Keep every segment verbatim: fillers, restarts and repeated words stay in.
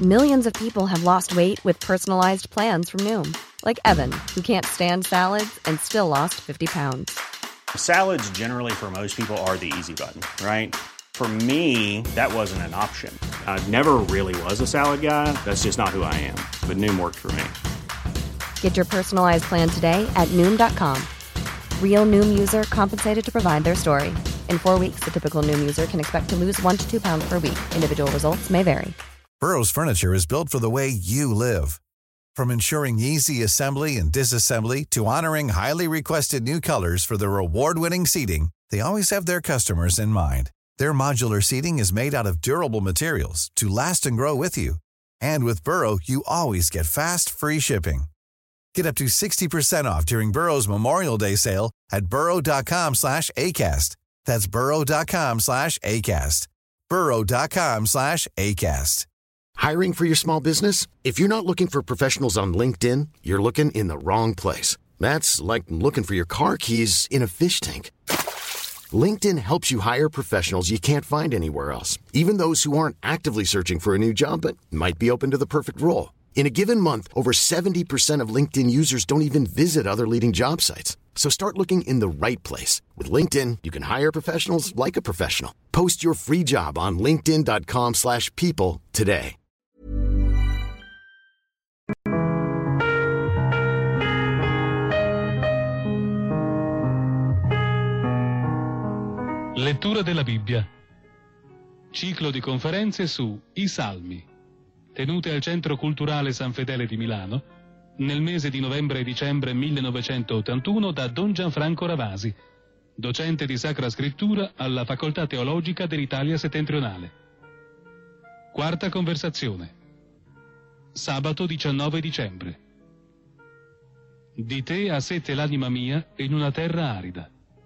Millions of people have lost weight with personalized plans from Noom. Like Evan, who can't stand salads and still lost fifty pounds. Salads generally for most people are the easy button, right? For me, that wasn't an option. I never really was a salad guy. That's just not who I am. But Noom worked for me. Get your personalized plan today at Noom dot com. Real Noom user compensated to provide their story. In four weeks, the typical Noom user can expect to lose one to two pounds per week. Individual results may vary. Burrow's furniture is built for the way you live. From ensuring easy assembly and disassembly to honoring highly requested new colors for their award-winning seating, they always have their customers in mind. Their modular seating is made out of durable materials to last and grow with you. And with Burrow, you always get fast, free shipping. Get up to sixty percent off during Burrow's Memorial Day sale at burrow.com slash ACAST. That's burrow.com slash ACAST. burrow.com slash ACAST. Hiring for your small business? If you're not looking for professionals on LinkedIn, you're looking in the wrong place. That's like looking for your car keys in a fish tank. LinkedIn helps you hire professionals you can't find anywhere else, even those who aren't actively searching for a new job but might be open to the perfect role. In a given month, over seventy percent of LinkedIn users don't even visit other leading job sites. So start looking in the right place. With LinkedIn, you can hire professionals like a professional. Post your free job on linkedin.com slash people today. Lettura della Bibbia. Ciclo di conferenze su I Salmi, tenute al Centro Culturale San Fedele di Milano nel mese di novembre e dicembre millenovecentottantuno da Don Gianfranco Ravasi, docente di Sacra Scrittura alla Facoltà Teologica dell'Italia Settentrionale. Quarta conversazione. Sabato diciannove dicembre. Di te ha sete l'anima mia in una terra arida.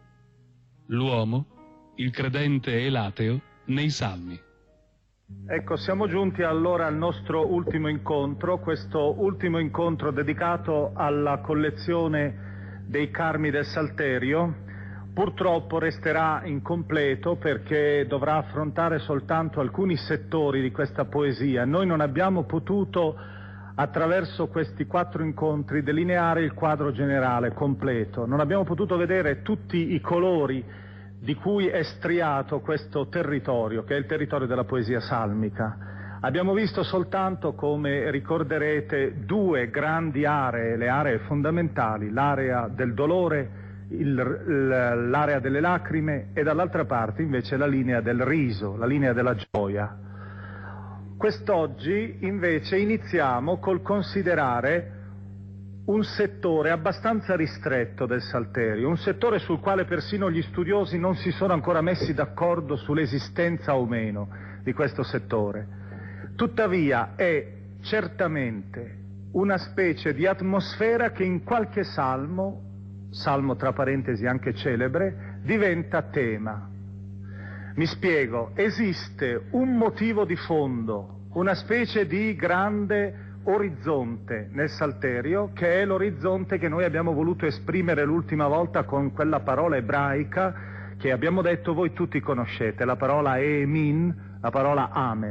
L'uomo, il credente e l'ateo nei Salmi. Ecco, siamo giunti allora al nostro ultimo incontro, questo ultimo incontro dedicato alla collezione dei Carmi del Salterio. Purtroppo resterà incompleto perché dovrà affrontare soltanto alcuni settori di questa poesia. Noi non abbiamo potuto, attraverso questi quattro incontri, delineare il quadro generale completo. Non abbiamo potuto vedere tutti i colori di cui è striato questo territorio, che è il territorio della poesia salmica. Abbiamo visto soltanto, come ricorderete, due grandi aree, le aree fondamentali, l'area del dolore, il, l'area delle lacrime e dall'altra parte invece la linea del riso, la linea della gioia. Quest'oggi invece iniziamo col considerare un settore abbastanza ristretto del Salterio, un settore sul quale persino gli studiosi non si sono ancora messi d'accordo sull'esistenza o meno di questo settore. Tuttavia è certamente una specie di atmosfera che in qualche salmo, salmo tra parentesi anche celebre, diventa tema. Mi spiego, esiste un motivo di fondo, una specie di grande orizzonte nel Salterio, che è l'orizzonte che noi abbiamo voluto esprimere l'ultima volta con quella parola ebraica che abbiamo detto voi tutti conoscete, la parola Emin, la parola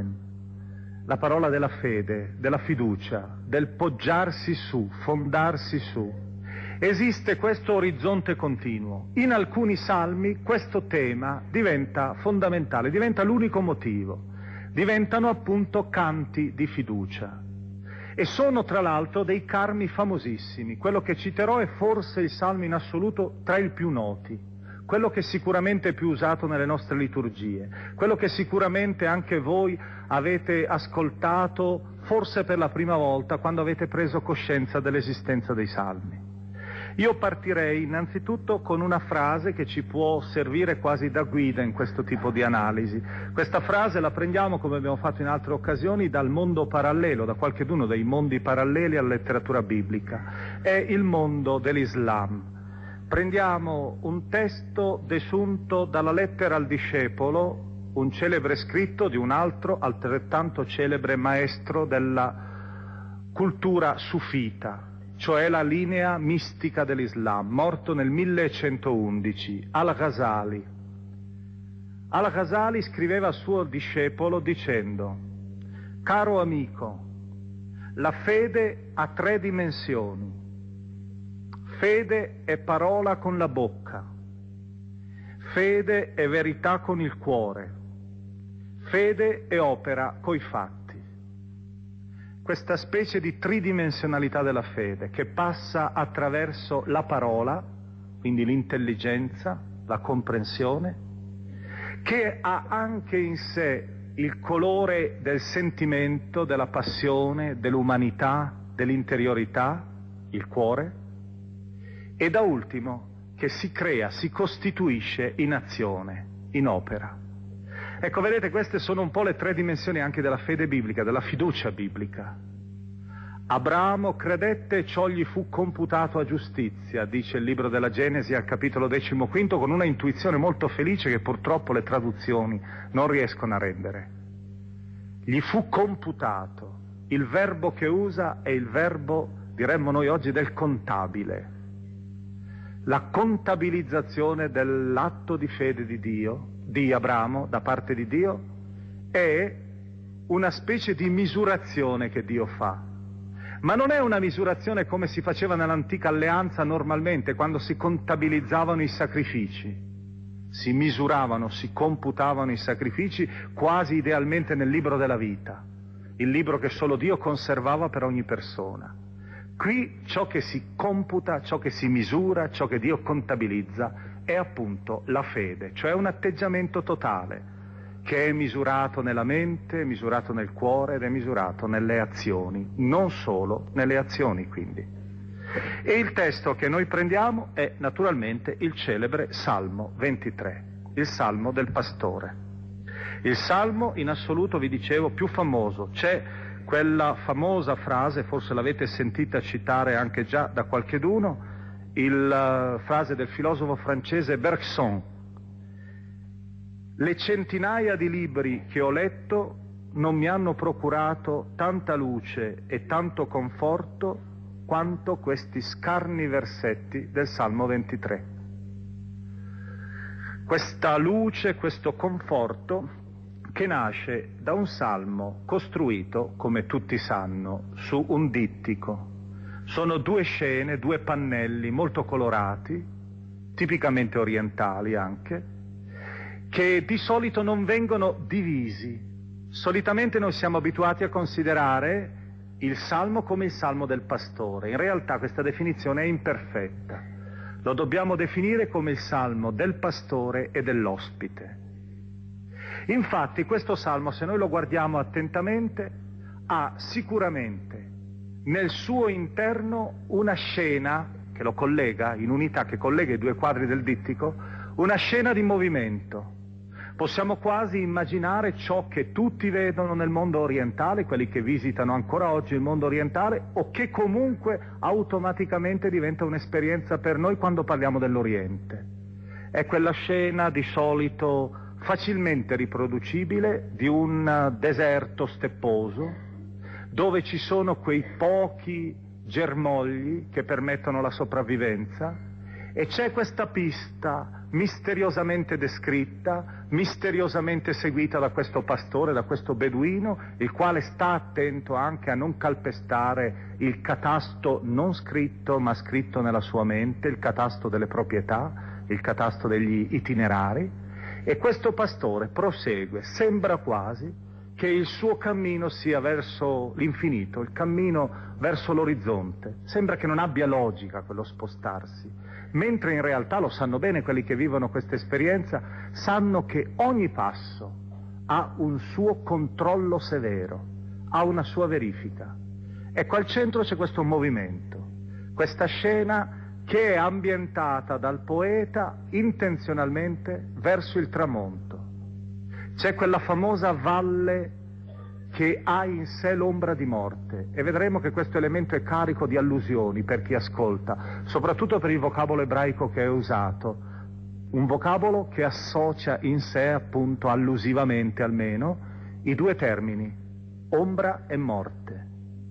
Amen, la parola della fede, della fiducia, del poggiarsi su, fondarsi su. Esiste questo orizzonte continuo. In alcuni salmi questo tema diventa fondamentale, diventa l'unico motivo. Diventano appunto canti di fiducia. E sono tra l'altro dei carmi famosissimi. Quello che citerò è forse il salmo in assoluto tra i più noti, quello che sicuramente è più usato nelle nostre liturgie, quello che sicuramente anche voi avete ascoltato forse per la prima volta quando avete preso coscienza dell'esistenza dei salmi. Io partirei innanzitutto con una frase che ci può servire quasi da guida in questo tipo di analisi. Questa frase la prendiamo, come abbiamo fatto in altre occasioni, dal mondo parallelo, da qualcheduno dei mondi paralleli alla letteratura biblica. È il mondo dell'Islam. Prendiamo un testo desunto dalla lettera al discepolo, un celebre scritto di un altro altrettanto celebre maestro della cultura sufita, cioè la linea mistica dell'Islam, morto nel millecentoundici, Al-Ghazali. Al-Ghazali scriveva al suo discepolo dicendo: Caro amico, la fede ha tre dimensioni. Fede è parola con la bocca, fede è verità con il cuore, fede è opera coi fatti. Questa specie di tridimensionalità della fede che passa attraverso la parola, quindi l'intelligenza, la comprensione, che ha anche in sé il colore del sentimento, della passione, dell'umanità, dell'interiorità, il cuore, e da ultimo che si crea, si costituisce in azione, in opera. Ecco, vedete, queste sono un po' le tre dimensioni anche della fede biblica, della fiducia biblica. Abramo credette e ciò gli fu computato a giustizia, dice il libro della Genesi al capitolo decimoquinto, con una intuizione molto felice che purtroppo le traduzioni non riescono a rendere. Gli fu computato. Il verbo che usa è il verbo, diremmo noi oggi, del contabile. La contabilizzazione dell'atto di fede di Dio, di Abramo, da parte di Dio, è una specie di misurazione che Dio fa. Ma non è una misurazione come si faceva nell'antica alleanza normalmente, quando si contabilizzavano i sacrifici. Si misuravano, si computavano i sacrifici quasi idealmente nel libro della vita, il libro che solo Dio conservava per ogni persona. Qui ciò che si computa, ciò che si misura, ciò che Dio contabilizza è appunto la fede, cioè un atteggiamento totale che è misurato nella mente, è misurato nel cuore ed è misurato nelle azioni, non solo nelle azioni quindi. E il testo che noi prendiamo è naturalmente il celebre Salmo ventitré, il Salmo del pastore. Il Salmo in assoluto, vi dicevo, più famoso. C'è quella famosa frase, forse l'avete sentita citare anche già da qualcheduno, la frase del filosofo francese Bergson: le centinaia di libri che ho letto non mi hanno procurato tanta luce e tanto conforto quanto questi scarni versetti del Salmo ventitré. Questa luce, questo conforto che nasce da un salmo costruito, come tutti sanno, su un dittico. Sono due scene, due pannelli molto colorati, tipicamente orientali anche, che di solito non vengono divisi. Solitamente noi siamo abituati a considerare il Salmo come il Salmo del pastore. In realtà questa definizione è imperfetta. Lo dobbiamo definire come il Salmo del pastore e dell'ospite. Infatti questo Salmo, se noi lo guardiamo attentamente, ha sicuramente nel suo interno una scena che lo collega, in unità che collega i due quadri del dittico, una scena di movimento. Possiamo quasi immaginare ciò che tutti vedono nel mondo orientale, quelli che visitano ancora oggi il mondo orientale, o che comunque automaticamente diventa un'esperienza per noi quando parliamo dell'Oriente. È quella scena di solito facilmente riproducibile di un deserto stepposo, dove ci sono quei pochi germogli che permettono la sopravvivenza, e c'è questa pista misteriosamente descritta, misteriosamente seguita da questo pastore, da questo beduino, il quale sta attento anche a non calpestare il catasto non scritto ma scritto nella sua mente, il catasto delle proprietà, il catasto degli itinerari. E questo pastore prosegue, sembra quasi che il suo cammino sia verso l'infinito, il cammino verso l'orizzonte. Sembra che non abbia logica quello spostarsi, mentre in realtà, lo sanno bene quelli che vivono questa esperienza, sanno che ogni passo ha un suo controllo severo, ha una sua verifica. Ecco, al centro c'è questo movimento, questa scena che è ambientata dal poeta intenzionalmente verso il tramonto. C'è quella famosa valle che ha in sé l'ombra di morte, e vedremo che questo elemento è carico di allusioni per chi ascolta, soprattutto per il vocabolo ebraico che è usato, un vocabolo che associa in sé, appunto, allusivamente almeno, i due termini, ombra e morte.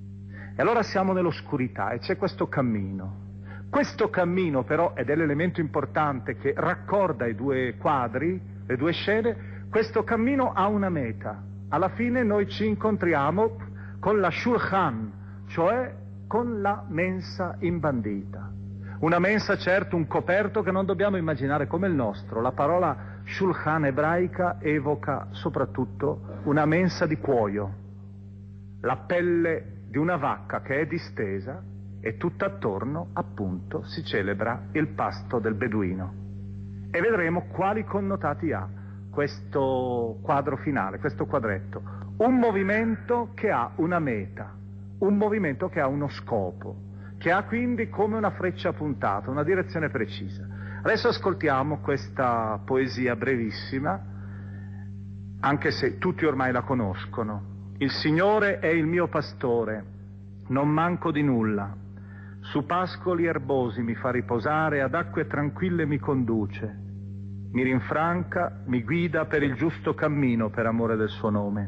E allora siamo nell'oscurità e c'è questo cammino. Questo cammino però, ed è l'elemento importante che raccorda i due quadri, le due scene, questo cammino ha una meta, alla fine noi ci incontriamo con la shulchan, cioè con la mensa imbandita. Una mensa, certo, un coperto che non dobbiamo immaginare come il nostro. La parola shulchan ebraica evoca soprattutto una mensa di cuoio, la pelle di una vacca che è distesa e tutt'attorno, appunto, si celebra il pasto del beduino. E vedremo quali connotati ha questo quadro finale, questo quadretto. Un movimento che ha una meta, un movimento che ha uno scopo, che ha quindi come una freccia puntata, una direzione precisa. Adesso ascoltiamo questa poesia brevissima, anche se tutti ormai la conoscono. Il Signore è il mio pastore, non manco di nulla. Su pascoli erbosi mi fa riposare, ad acque tranquille mi conduce. Mi rinfranca, mi guida per il giusto cammino per amore del suo nome.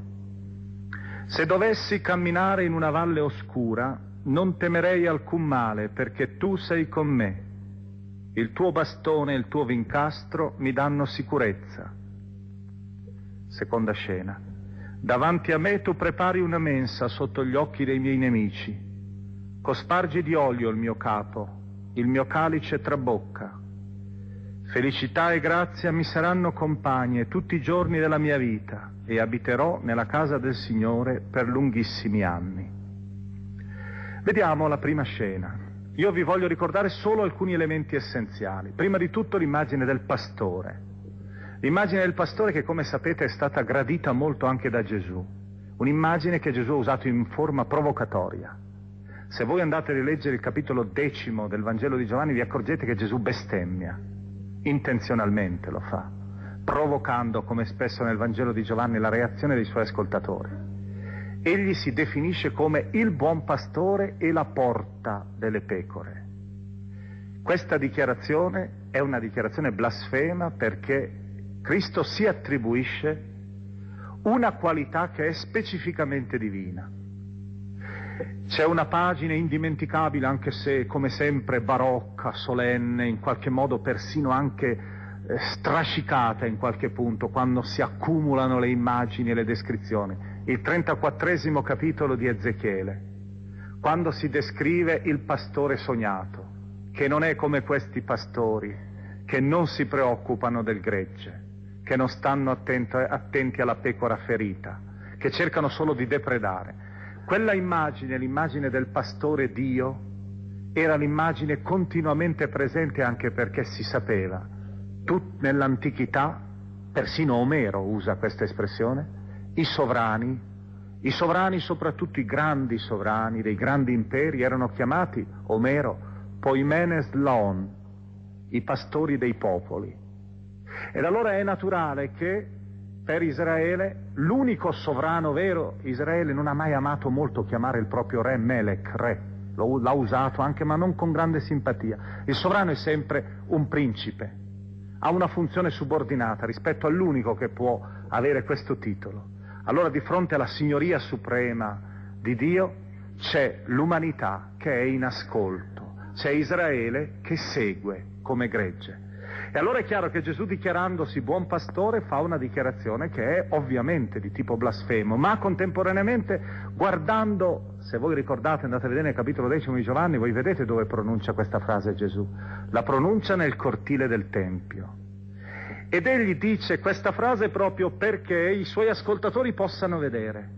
Se dovessi camminare in una valle oscura, non temerei alcun male, perché tu sei con me. Il tuo bastone e il tuo vincastro mi danno sicurezza. Seconda scena. Davanti a me tu prepari una mensa sotto gli occhi dei miei nemici. Cospargi di olio il mio capo, il mio calice trabocca. Felicità e grazia mi saranno compagne tutti i giorni della mia vita e abiterò nella casa del Signore per lunghissimi anni. Vediamo la prima scena. Io vi voglio ricordare solo alcuni elementi essenziali. Prima di tutto l'immagine del pastore. L'immagine del pastore che, come sapete, è stata gradita molto anche da Gesù. Un'immagine che Gesù ha usato in forma provocatoria. Se voi andate a rileggere il capitolo decimo del Vangelo di Giovanni vi accorgete che Gesù bestemmia. Intenzionalmente lo fa, provocando, come spesso nel Vangelo di Giovanni, la reazione dei suoi ascoltatori. Egli si definisce come il buon pastore e la porta delle pecore. Questa dichiarazione è una dichiarazione blasfema perché Cristo si attribuisce una qualità che è specificamente divina. C'è una pagina indimenticabile, anche se come sempre barocca, solenne, in qualche modo persino anche eh, strascicata in qualche punto, quando si accumulano le immagini e le descrizioni. Il trentaquattresimo capitolo di Ezechiele, quando si descrive il pastore sognato, che non è come questi pastori, che non si preoccupano del gregge, che non stanno attento, attenti alla pecora ferita, che cercano solo di depredare. Quella immagine, l'immagine del pastore Dio, era l'immagine continuamente presente anche perché si sapeva, tut nell'antichità, persino Omero usa questa espressione, i sovrani, i sovrani, soprattutto i grandi sovrani dei grandi imperi, erano chiamati, Omero, poimenes laon, i pastori dei popoli. Ed allora è naturale che per Israele, l'unico sovrano vero, Israele non ha mai amato molto chiamare il proprio re Melech, re, Lo, l'ha usato anche ma non con grande simpatia. Il sovrano è sempre un principe, ha una funzione subordinata rispetto all'unico che può avere questo titolo. Allora di fronte alla signoria suprema di Dio c'è l'umanità che è in ascolto, c'è Israele che segue come gregge. E allora è chiaro che Gesù, dichiarandosi buon pastore, fa una dichiarazione che è ovviamente di tipo blasfemo, ma contemporaneamente guardando, se voi ricordate, andate a vedere nel capitolo decimo di Giovanni, voi vedete dove pronuncia questa frase Gesù. La pronuncia nel cortile del Tempio. Ed egli dice questa frase proprio perché i suoi ascoltatori possano vedere.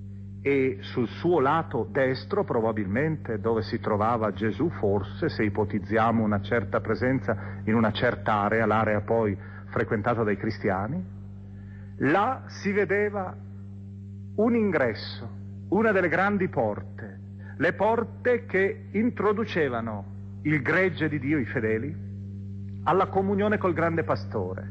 E sul suo lato destro, probabilmente, dove si trovava Gesù, forse, se ipotizziamo una certa presenza in una certa area, l'area poi frequentata dai cristiani, là si vedeva un ingresso, una delle grandi porte, le porte che introducevano il gregge di Dio, i fedeli, alla comunione col grande pastore.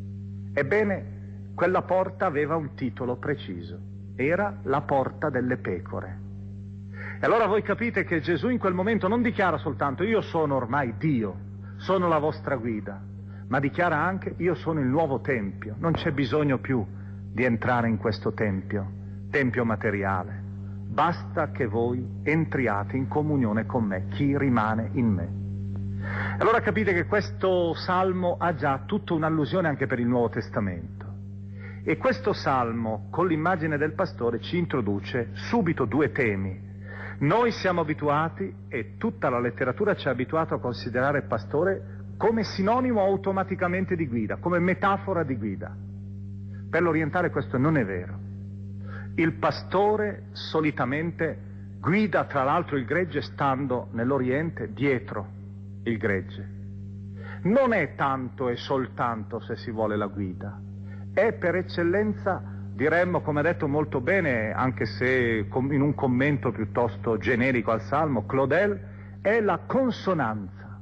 Ebbene, quella porta aveva un titolo preciso. Era la porta delle pecore. E allora voi capite che Gesù in quel momento non dichiara soltanto io sono ormai Dio, sono la vostra guida, ma dichiara anche io sono il nuovo tempio. Non c'è bisogno più di entrare in questo tempio, tempio materiale. Basta che voi entriate in comunione con me, chi rimane in me. Allora capite che questo salmo ha già tutta un'allusione anche per il Nuovo Testamento. E questo salmo, con l'immagine del pastore, ci introduce subito due temi. Noi siamo abituati, e tutta la letteratura ci ha abituato a considerare il pastore come sinonimo automaticamente di guida, come metafora di guida. Per l'orientale questo non è vero. Il pastore solitamente guida tra l'altro il gregge stando nell'Oriente dietro il gregge. Non è tanto e soltanto, se si vuole, la guida. È per eccellenza, diremmo, come ha detto molto bene, anche se in un commento piuttosto generico al Salmo, Claudel, è la consonanza.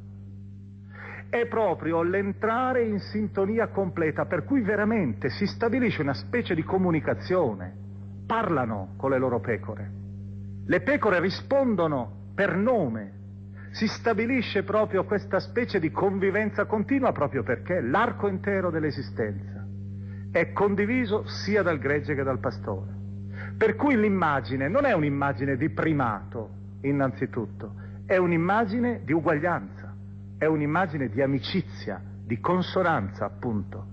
È proprio l'entrare in sintonia completa, per cui veramente si stabilisce una specie di comunicazione. Parlano con le loro pecore. Le pecore rispondono per nome. Si stabilisce proprio questa specie di convivenza continua proprio perché l'arco intero dell'esistenza è condiviso sia dal gregge che dal pastore. Per cui l'immagine non è un'immagine di primato, innanzitutto, è un'immagine di uguaglianza, è un'immagine di amicizia, di consonanza, appunto.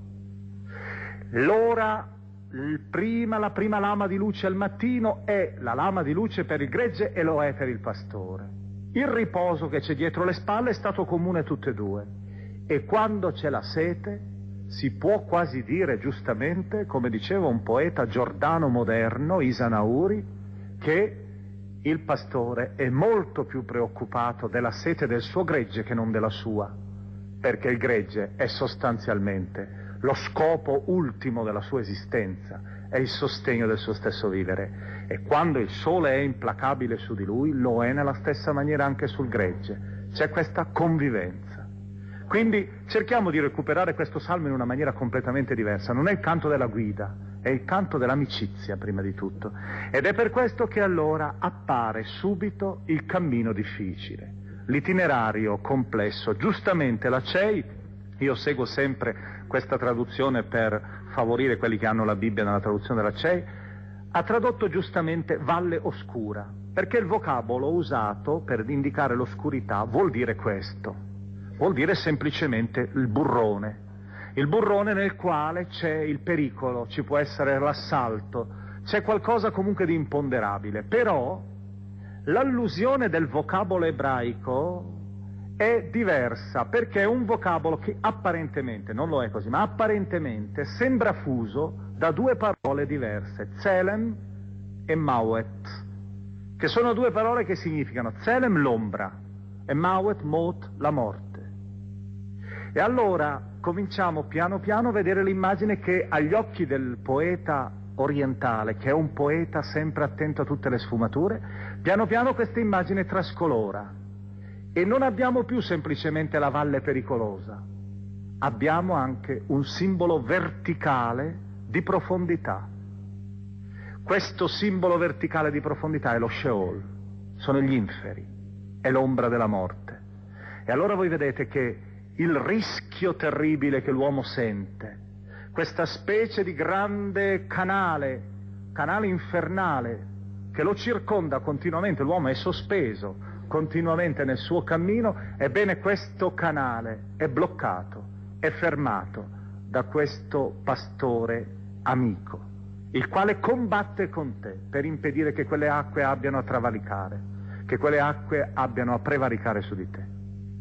L'ora, il prima, la prima lama di luce al mattino è la lama di luce per il gregge e lo è per il pastore. Il riposo che c'è dietro le spalle è stato comune a tutte e due. E quando c'è la sete, si può quasi dire giustamente, come diceva un poeta giordano moderno, Isanauri, che il pastore è molto più preoccupato della sete del suo gregge che non della sua, perché il gregge è sostanzialmente lo scopo ultimo della sua esistenza, è il sostegno del suo stesso vivere. E quando il sole è implacabile su di lui, lo è nella stessa maniera anche sul gregge. C'è questa convivenza. Quindi cerchiamo di recuperare questo salmo in una maniera completamente diversa. Non è il canto della guida, è il canto dell'amicizia prima di tutto. Ed è per questo che allora appare subito il cammino difficile, l'itinerario complesso. Giustamente la C E I, io seguo sempre questa traduzione per favorire quelli che hanno la Bibbia nella traduzione della C E I, ha tradotto giustamente valle oscura, perché il vocabolo usato per indicare l'oscurità vuol dire questo. Vuol dire semplicemente il burrone, il burrone nel quale c'è il pericolo, ci può essere l'assalto, c'è qualcosa comunque di imponderabile. Però l'allusione del vocabolo ebraico è diversa, perché è un vocabolo che apparentemente, non lo è così, ma apparentemente sembra fuso da due parole diverse, Tselem e Mawet, che sono due parole che significano Tselem l'ombra e Mawet Mot la morte. E allora cominciamo piano piano a vedere l'immagine che agli occhi del poeta orientale, che è un poeta sempre attento a tutte le sfumature, piano piano questa immagine trascolora e non abbiamo più semplicemente la valle pericolosa, abbiamo anche un simbolo verticale di profondità. Questo simbolo verticale di profondità è lo Sheol, sono gli inferi, è l'ombra della morte. E allora voi vedete che il rischio terribile che l'uomo sente, questa specie di grande canale, canale infernale che lo circonda continuamente, l'uomo è sospeso continuamente nel suo cammino, ebbene questo canale è bloccato, è fermato da questo pastore amico, il quale combatte con te per impedire che quelle acque abbiano a travalicare, che quelle acque abbiano a prevaricare su di te.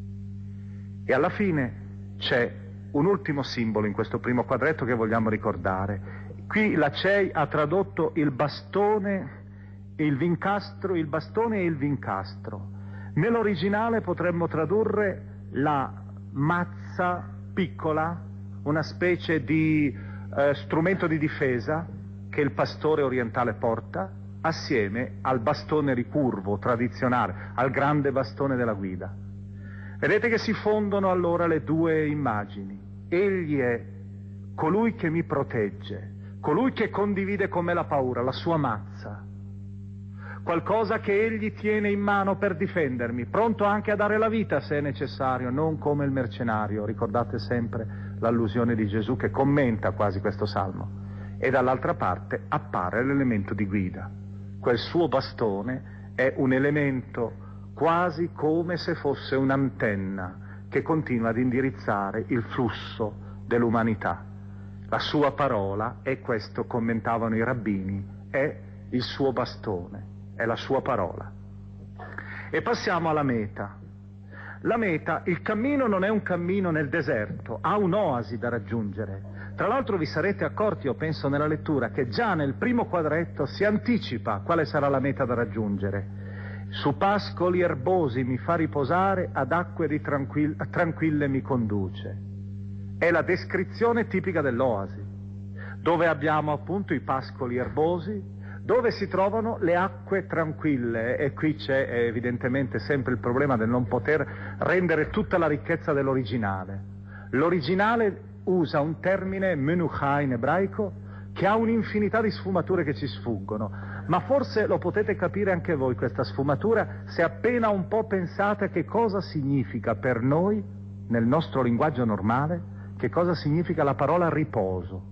E alla fine c'è un ultimo simbolo in questo primo quadretto che vogliamo ricordare. Qui la C E I ha tradotto il bastone, il vincastro, il bastone e il vincastro. Nell'originale potremmo tradurre la mazza piccola, una specie di eh, strumento di difesa che il pastore orientale porta, assieme al bastone ricurvo tradizionale, al grande bastone della guida. Vedete che si fondono allora le due immagini. Egli è colui che mi protegge, colui che condivide con me la paura, la sua mazza, qualcosa che egli tiene in mano per difendermi, pronto anche a dare la vita se è necessario, non come il mercenario. Ricordate sempre l'allusione di Gesù che commenta quasi questo salmo. E dall'altra parte appare l'elemento di guida. Quel suo bastone è un elemento quasi come se fosse un'antenna che continua ad indirizzare il flusso dell'umanità. La sua parola, e questo commentavano i rabbini, è il suo bastone, è la sua parola. E passiamo alla meta. La meta, il cammino non è un cammino nel deserto, ha un'oasi da raggiungere. Tra l'altro vi sarete accorti, io penso nella lettura, che già nel primo quadretto si anticipa quale sarà la meta da raggiungere. Su pascoli erbosi mi fa riposare, ad acque di tranquill- tranquille mi conduce. È la descrizione tipica dell'oasi, dove abbiamo appunto i pascoli erbosi, dove si trovano le acque tranquille, e qui c'è evidentemente sempre il problema del non poter rendere tutta la ricchezza dell'originale. L'originale usa un termine menucha in ebraico che ha un'infinità di sfumature che ci sfuggono, ma forse lo potete capire anche voi questa sfumatura se appena un po' pensate che cosa significa per noi, nel nostro linguaggio normale, che cosa significa la parola riposo.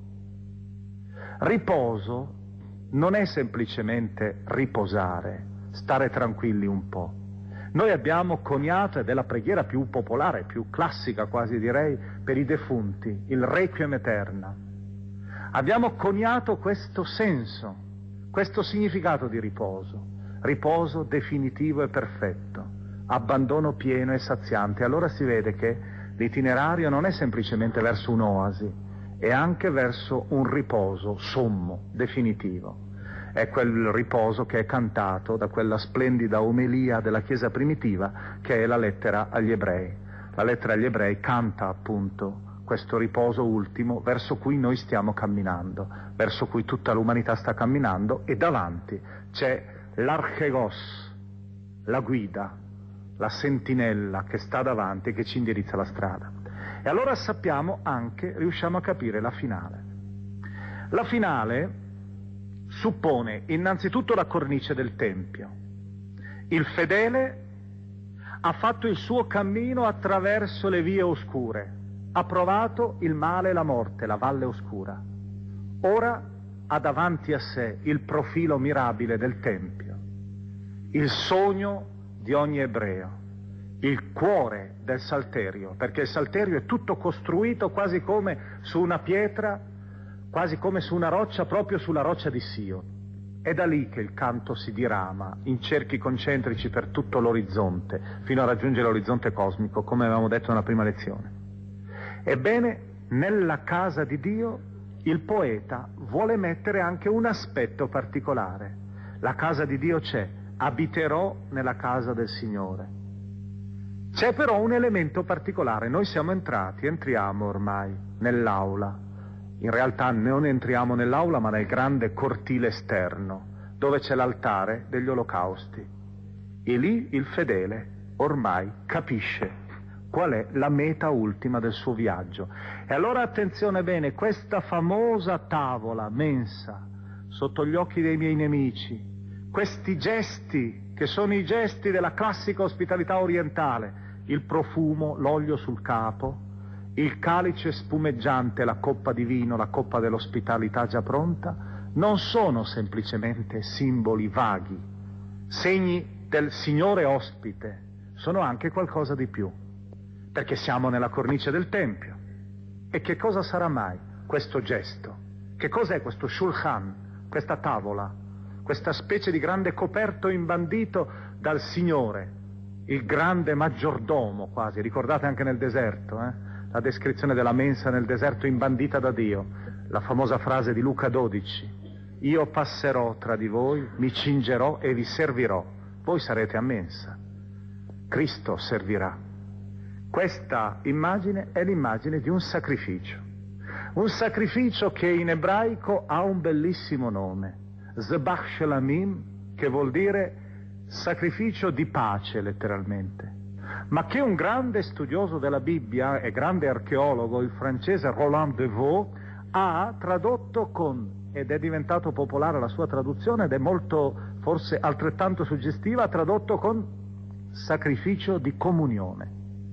Riposo non è semplicemente riposare, stare tranquilli un po'. Noi abbiamo coniato, ed è la preghiera più popolare, più classica quasi direi, per i defunti, il Requiem Aeterna. Abbiamo coniato questo senso, questo significato di riposo, riposo definitivo e perfetto, abbandono pieno e saziante. Allora si vede che l'itinerario non è semplicemente verso un'oasi, è anche verso un riposo sommo, definitivo. È quel riposo che è cantato da quella splendida omelia della Chiesa primitiva che è la lettera agli ebrei. La lettera agli ebrei canta appunto questo riposo ultimo verso cui noi stiamo camminando, verso cui tutta l'umanità sta camminando, e davanti c'è l'archegos, la guida, la sentinella che sta davanti e che ci indirizza la strada. E allora sappiamo anche, riusciamo a capire la finale. La finale suppone innanzitutto la cornice del Tempio. Il fedele ha fatto il suo cammino attraverso le vie oscure, ha provato il male e la morte, la valle oscura. Ora ha davanti a sé il profilo mirabile del Tempio, il sogno di ogni ebreo, il cuore del salterio, perché il salterio è tutto costruito quasi come su una pietra, quasi come su una roccia, proprio sulla roccia di Sion. È da lì che il canto si dirama in cerchi concentrici per tutto l'orizzonte, fino a raggiungere l'orizzonte cosmico, come avevamo detto nella prima lezione. Ebbene, nella casa di Dio il poeta vuole mettere anche un aspetto particolare. La casa di Dio c'è, abiterò nella casa del Signore. C'è però un elemento particolare, noi siamo entrati, entriamo ormai nell'aula. In realtà non entriamo nell'aula, ma nel grande cortile esterno, dove c'è l'altare degli olocausti. E lì il fedele ormai capisce qual è la meta ultima del suo viaggio. E allora attenzione bene, questa famosa tavola mensa sotto gli occhi dei miei nemici, questi gesti che sono i gesti della classica ospitalità orientale, il profumo, l'olio sul capo, il calice spumeggiante, la coppa di vino, la coppa dell'ospitalità già pronta, non sono semplicemente simboli vaghi, segni del Signore ospite, sono anche qualcosa di più, perché siamo nella cornice del Tempio. E che cosa sarà mai questo gesto? Che cos'è questo shulchan, questa tavola, questa specie di grande coperto imbandito dal Signore, il grande maggiordomo quasi, ricordate anche nel deserto, eh? La descrizione della mensa nel deserto imbandita da Dio, la famosa frase di Luca dodici, io passerò tra di voi, mi cingerò e vi servirò, voi sarete a mensa, Cristo servirà. Questa immagine è l'immagine di un sacrificio, un sacrificio che in ebraico ha un bellissimo nome, Zebach Shelamim, che vuol dire sacrificio di pace letteralmente, ma che un grande studioso della Bibbia e grande archeologo, il francese Roland Devaux, ha tradotto con, ed è diventato popolare la sua traduzione ed è molto, forse altrettanto suggestiva, ha tradotto con sacrificio di comunione.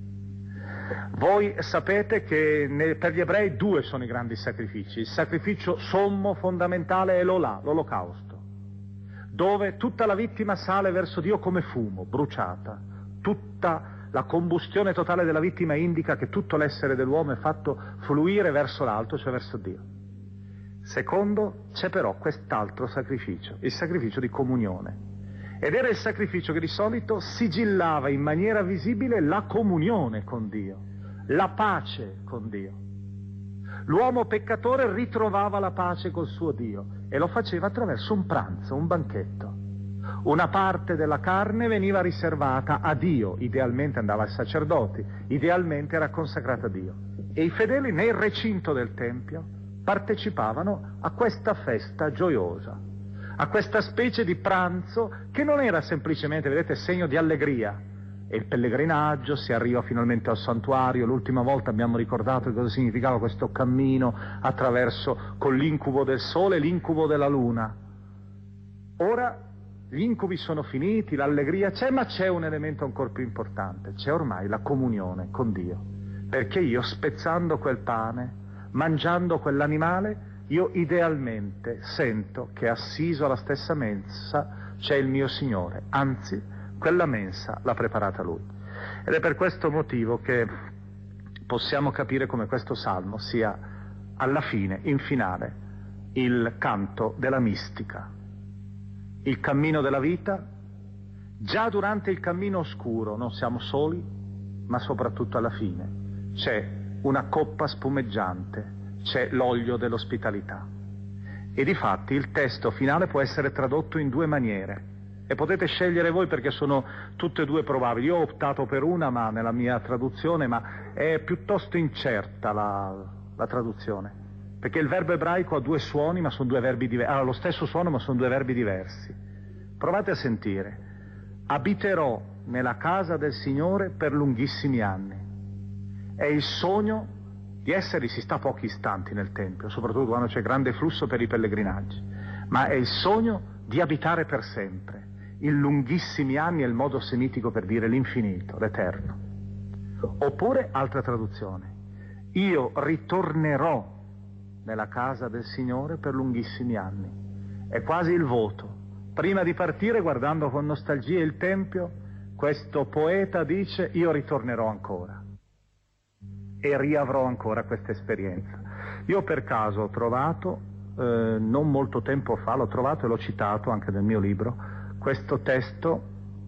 Voi sapete che ne, per gli ebrei due sono i grandi sacrifici, il sacrificio sommo fondamentale è l'olà, l'olocausto, dove tutta la vittima sale verso Dio come fumo, bruciata, tutta la combustione totale della vittima indica che tutto l'essere dell'uomo è fatto fluire verso l'alto, cioè verso Dio. Secondo, c'è però quest'altro sacrificio, il sacrificio di comunione. Ed era il sacrificio che di solito sigillava in maniera visibile la comunione con Dio, la pace con Dio. L'uomo peccatore ritrovava la pace col suo Dio e lo faceva attraverso un pranzo, un banchetto. Una parte della carne veniva riservata a Dio, idealmente andava ai sacerdoti, idealmente era consacrata a Dio. E i fedeli nel recinto del Tempio partecipavano a questa festa gioiosa, a questa specie di pranzo che non era semplicemente, vedete, segno di allegria. E il pellegrinaggio, si arriva finalmente al santuario. L'ultima volta abbiamo ricordato cosa significava questo cammino attraverso, con l'incubo del sole e l'incubo della luna. Ora gli incubi sono finiti, l'allegria c'è, ma c'è un elemento ancora più importante, c'è ormai la comunione con Dio, perché io, spezzando quel pane, mangiando quell'animale, io idealmente sento che assiso alla stessa mensa c'è il mio Signore, anzi quella mensa l'ha preparata Lui. Ed è per questo motivo che possiamo capire come questo salmo sia alla fine, in finale, il canto della mistica, il cammino della vita. Già durante il cammino oscuro non siamo soli, ma soprattutto alla fine c'è una coppa spumeggiante, c'è l'olio dell'ospitalità. E difatti il testo finale può essere tradotto in due maniere e potete scegliere voi, perché sono tutte e due probabili. Io ho optato per una, ma nella mia traduzione, ma è piuttosto incerta la, la traduzione, perché il verbo ebraico ha due suoni, ma sono due verbi diversi, ha lo stesso suono, ma sono due verbi diversi. Provate a sentire: abiterò nella casa del Signore per lunghissimi anni. È il sogno di essere, si sta pochi istanti nel Tempio, soprattutto quando c'è grande flusso per i pellegrinaggi, ma è il sogno di abitare per sempre. In lunghissimi anni è il modo semitico per dire l'infinito, l'eterno. Oppure, altra traduzione: io ritornerò nella casa del Signore per lunghissimi anni. È quasi il voto. Prima di partire, guardando con nostalgia il Tempio, questo poeta dice: io ritornerò ancora e riavrò ancora questa esperienza. Io per caso ho trovato, eh, non molto tempo fa, l'ho trovato e l'ho citato anche nel mio libro, questo testo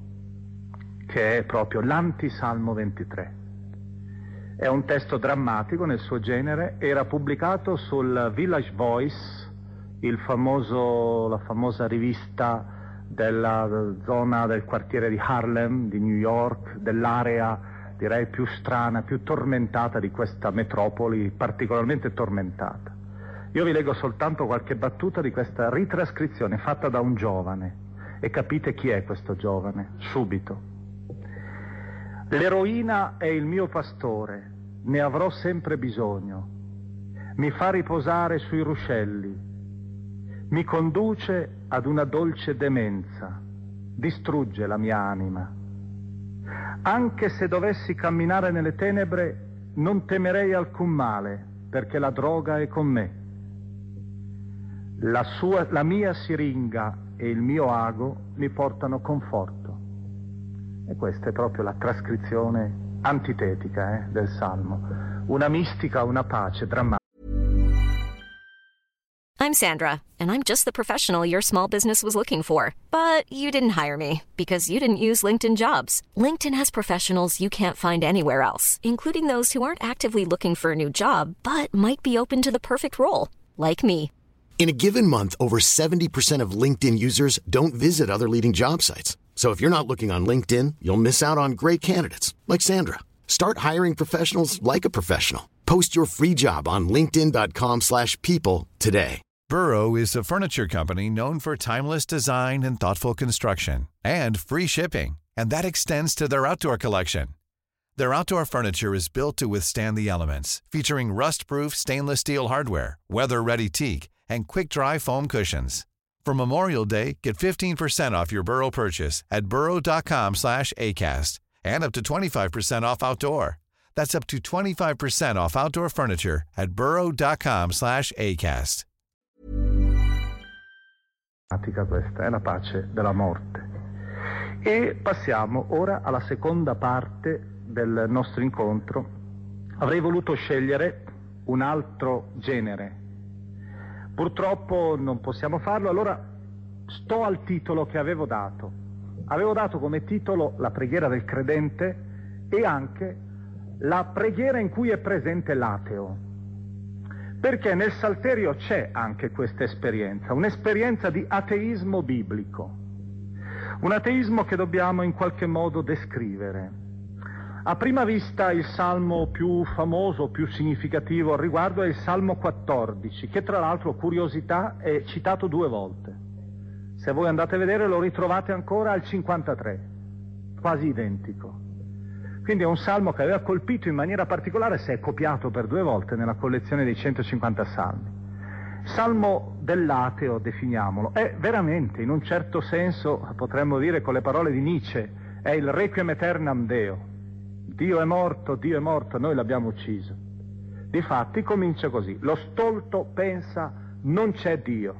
che è proprio l'antisalmo ventitré. È un testo drammatico nel suo genere, era pubblicato sul Village Voice, il famoso, la famosa rivista della zona del quartiere di Harlem, di New York, dell'area direi più strana, più tormentata di questa metropoli, particolarmente tormentata. Io vi leggo soltanto qualche battuta di questa ritrascrizione fatta da un giovane, e capite chi è questo giovane subito. L'eroina è il mio pastore, ne avrò sempre bisogno, mi fa riposare sui ruscelli, mi conduce ad una dolce demenza, distrugge la mia anima. Anche se dovessi camminare nelle tenebre, non temerei alcun male, perché la droga è con me. La, sua, la mia siringa e il mio ago mi portano conforto. E questa è proprio la trascrizione antitetica eh, del Salmo. Una mistica, una pace drammatica. I'm Sandra, and I'm just the professional your small business was looking for. But you didn't hire me because you didn't use LinkedIn Jobs. LinkedIn has professionals you can't find anywhere else, including those who aren't actively looking for a new job, but might be open to the perfect role, like me. In a given month, over seventy percent of LinkedIn users don't visit other leading job sites. So if you're not looking on LinkedIn, you'll miss out on great candidates like Sandra. Start hiring professionals like a professional. Post your free job on linkedin dot com slash people today. Burrow is a furniture company known for timeless design and thoughtful construction and free shipping, and that extends to their outdoor collection. Their outdoor furniture is built to withstand the elements, featuring rust-proof stainless steel hardware, weather-ready teak, and quick-dry foam cushions. For Memorial Day, get fifteen percent off your Burrow purchase at burrow dot com slash acast and up to twenty-five percent off outdoor. That's up to twenty-five percent off outdoor furniture at burrow dot com slash acast. Questa è la pace della morte. E passiamo ora alla seconda parte del nostro incontro. Avrei voluto scegliere un altro genere, Purtroppo non possiamo farlo, allora sto al titolo che avevo dato. Avevo dato come titolo la preghiera del credente e anche la preghiera in cui è presente l'ateo. Perché nel Salterio c'è anche questa esperienza, un'esperienza di ateismo biblico. Un ateismo che dobbiamo in qualche modo descrivere. A prima vista il salmo più famoso, più significativo al riguardo è il Salmo quattordici, che tra l'altro, curiosità, è citato due volte. Se voi andate a vedere lo ritrovate ancora al cinquantatré, quasi identico. Quindi è un salmo che aveva colpito in maniera particolare, se è copiato per due volte nella collezione dei centocinquanta salmi. Salmo dell'ateo, definiamolo, è veramente, in un certo senso, potremmo dire con le parole di Nietzsche, è il requiem aeternam Deo. Dio è morto, Dio è morto, noi l'abbiamo ucciso. Difatti comincia così: lo stolto pensa non c'è Dio.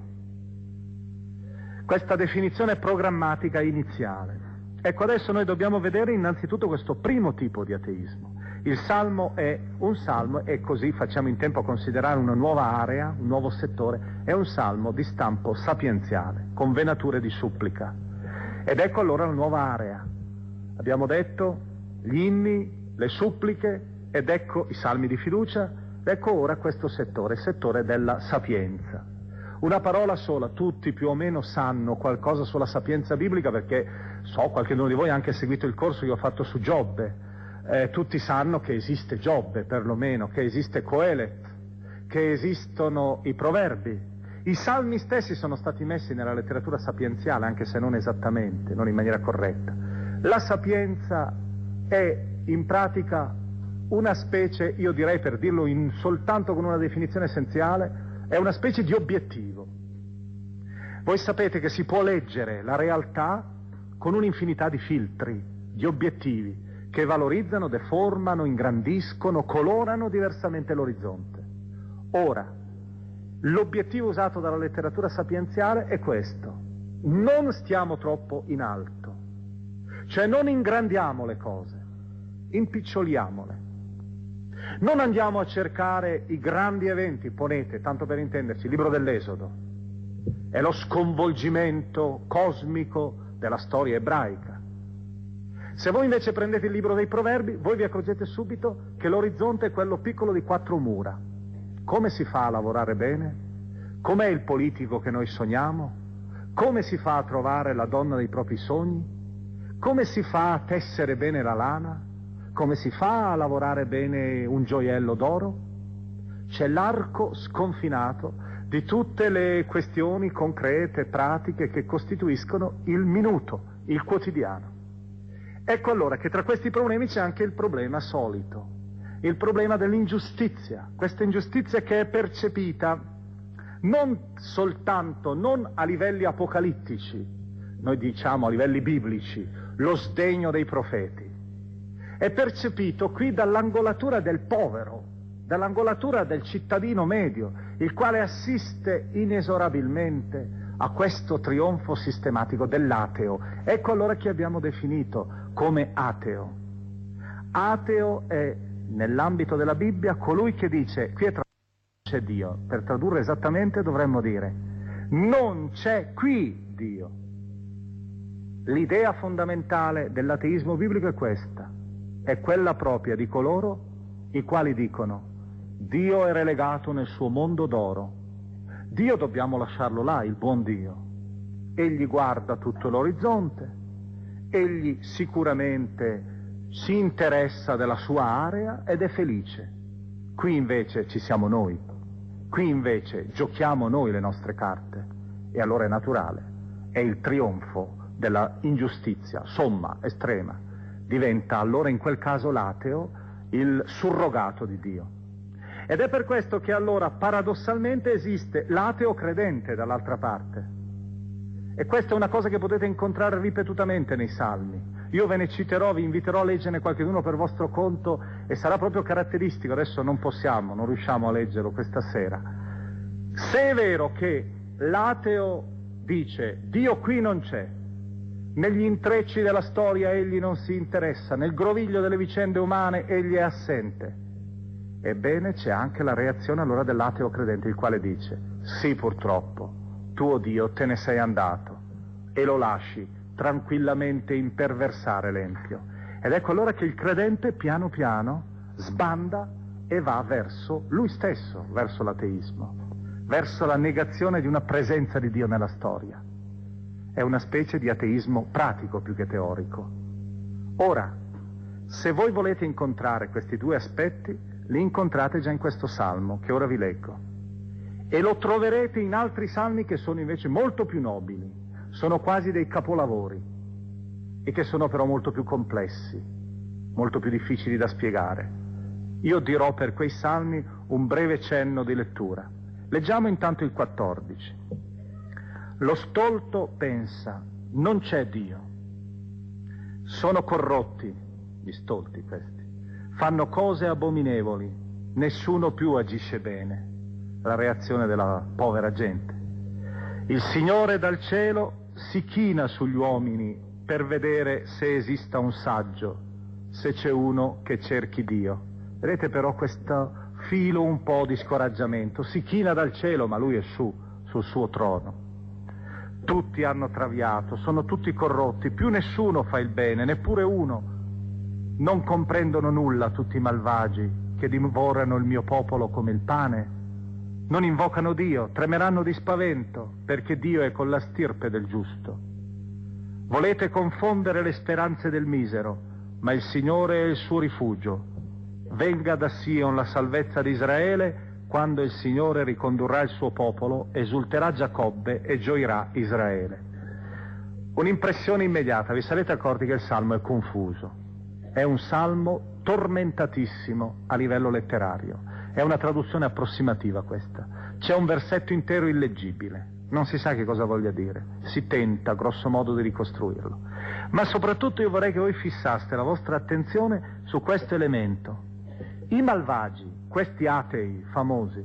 Questa definizione programmatica iniziale. Ecco, adesso noi dobbiamo vedere innanzitutto questo primo tipo di ateismo. Il salmo è un salmo, e così facciamo in tempo a considerare una nuova area, un nuovo settore, è un salmo di stampo sapienziale, con venature di supplica. Ed ecco allora la nuova area. Abbiamo detto gli inni, le suppliche, ed ecco i salmi di fiducia, ed ecco ora questo settore, il settore della sapienza. Una parola sola, tutti più o meno sanno qualcosa sulla sapienza biblica, perché so, qualcuno di voi ha anche seguito il corso che ho fatto su Giobbe, eh, tutti sanno che esiste Giobbe perlomeno, che esiste Coelet, che esistono i proverbi. I salmi stessi sono stati messi nella letteratura sapienziale, anche se non esattamente, non in maniera corretta. La sapienza è in pratica una specie, io direi, per dirlo in, soltanto con una definizione essenziale, è una specie di obiettivo. Voi sapete che si può leggere la realtà con un'infinità di filtri, di obiettivi, che valorizzano, deformano, ingrandiscono, colorano diversamente l'orizzonte. Ora, l'obiettivo usato dalla letteratura sapienziale è questo: non stiamo troppo in alto, cioè non ingrandiamo le cose, impiccioliamole. Non andiamo a cercare i grandi eventi, ponete, tanto per intenderci, il libro dell'Esodo, è lo sconvolgimento cosmico della storia ebraica. Se voi invece prendete il libro dei Proverbi, voi vi accorgete subito che l'orizzonte è quello piccolo di quattro mura. Come si fa a lavorare bene? Com'è il politico che noi sogniamo? Come si fa a trovare la donna dei propri sogni? Come si fa a tessere bene la lana? Come si fa a lavorare bene un gioiello d'oro? C'è l'arco sconfinato di tutte le questioni concrete, pratiche, che costituiscono il minuto, il quotidiano. Ecco allora che tra questi problemi c'è anche il problema solito, il problema dell'ingiustizia, questa ingiustizia che è percepita non soltanto, non a livelli apocalittici, noi diciamo a livelli biblici, lo sdegno dei profeti. È percepito qui dall'angolatura del povero, dall'angolatura del cittadino medio, il quale assiste inesorabilmente a questo trionfo sistematico dell'ateo. Ecco allora che abbiamo definito come ateo. Ateo è, nell'ambito della Bibbia, colui che dice, qui è tradotto c'è Dio, per tradurre esattamente dovremmo dire non c'è qui Dio. L'idea fondamentale dell'ateismo biblico è questa. È quella propria di coloro i quali dicono Dio è relegato nel suo mondo d'oro, Dio dobbiamo lasciarlo là, il buon Dio. Egli guarda tutto l'orizzonte, egli sicuramente si interessa della sua area ed è felice. Qui invece ci siamo noi, qui invece giochiamo noi le nostre carte, e allora è naturale, è il trionfo della ingiustizia, somma, estrema. Diventa allora in quel caso l'ateo il surrogato di Dio. Ed è per questo che allora paradossalmente esiste l'ateo credente dall'altra parte. E questa è una cosa che potete incontrare ripetutamente nei salmi. Io ve ne citerò, vi inviterò a leggerne qualcuno per vostro conto, e sarà proprio caratteristico. Adesso non possiamo, non riusciamo a leggerlo questa sera. Se è vero che l'ateo dice Dio qui non c'è, negli intrecci della storia egli non si interessa, nel groviglio delle vicende umane egli è assente, Ebbene, c'è anche la reazione allora dell'ateo credente, il quale dice: sì, purtroppo, tuo Dio te ne sei andato e lo lasci tranquillamente imperversare l'empio. Ed ecco allora che il credente piano piano sbanda e va verso lui stesso, verso l'ateismo, verso la negazione di una presenza di Dio nella storia. È una specie di ateismo pratico più che teorico. Ora, se voi volete incontrare questi due aspetti, li incontrate già in questo salmo che ora vi leggo, e lo troverete in altri salmi che sono invece molto più nobili, sono quasi dei capolavori e che sono però molto più complessi, molto più difficili da spiegare. Io dirò per quei salmi un breve cenno di lettura. Leggiamo intanto il quattordici. Lo stolto pensa: non c'è Dio. Sono corrotti gli stolti questi, fanno cose abominevoli, nessuno più agisce bene. La reazione della povera gente. Il Signore dal cielo si china sugli uomini per vedere se esista un saggio, se c'è uno che cerchi Dio. Vedete però questo filo un po' di scoraggiamento. Si china dal cielo, ma lui è su, sul suo trono. Tutti hanno traviato, sono tutti corrotti, più nessuno fa il bene, neppure uno. Non comprendono nulla tutti i malvagi che divorano il mio popolo come il pane. Non invocano Dio, tremeranno di spavento, perché Dio è con la stirpe del giusto. Volete confondere le speranze del misero, ma il Signore è il suo rifugio. Venga da Sion la salvezza di Israele. Quando il Signore ricondurrà il suo popolo, esulterà Giacobbe e gioirà Israele. Un'impressione immediata, vi sarete accorti che il salmo è confuso. È un salmo tormentatissimo a livello letterario. È una traduzione approssimativa questa. C'è un versetto intero illeggibile. Non si sa che cosa voglia dire. Si tenta, grosso modo, di ricostruirlo. Ma soprattutto io vorrei che voi fissaste la vostra attenzione su questo elemento. I malvagi, questi atei famosi,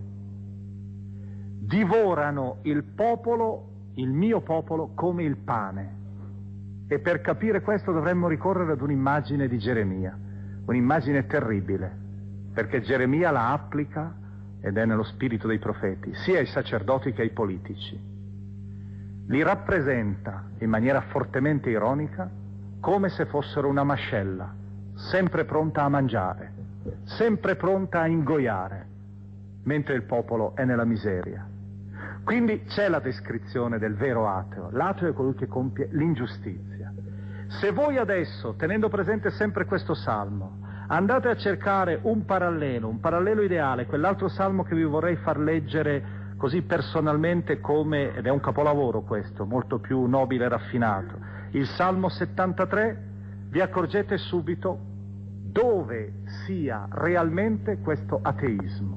divorano il popolo, il mio popolo, come il pane. E per capire questo dovremmo ricorrere ad un'immagine di Geremia, un'immagine terribile, perché Geremia la applica, ed è nello spirito dei profeti, sia ai sacerdoti che ai politici. Li rappresenta in maniera fortemente ironica come se fossero una mascella, sempre pronta a mangiare, sempre pronta a ingoiare, mentre il popolo è nella miseria. Quindi c'è la descrizione del vero ateo. L'ateo è colui che compie l'ingiustizia. Se voi adesso, tenendo presente sempre questo salmo, andate a cercare un parallelo, un parallelo ideale, quell'altro salmo che vi vorrei far leggere così personalmente come, ed è un capolavoro questo, molto più nobile e raffinato, il Salmo settantatré, vi accorgete subito dove sia realmente questo ateismo.